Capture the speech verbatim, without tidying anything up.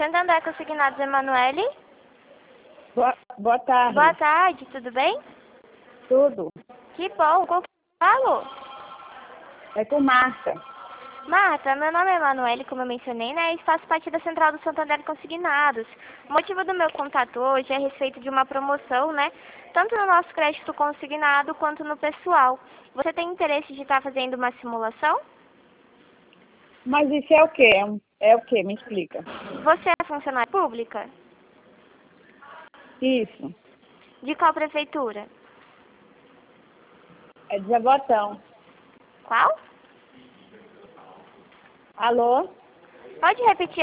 Santander Consignados, Emanuele. Boa, boa tarde. Boa tarde, tudo bem? Tudo. Que bom, com quem eu falo? É com Marta. Marta, meu nome é Emanuele, como eu mencionei, né? E faço parte da Central do Santander Consignados. O motivo do meu contato hoje é a respeito de uma promoção, né? Tanto no nosso crédito consignado quanto no pessoal. Você tem interesse de estar fazendo uma simulação? Mas isso é o quê? É, um- é o quê? Me explica. Você é funcionária pública? Isso. De qual prefeitura? É de Jabotão. Qual? Alô? Pode repetir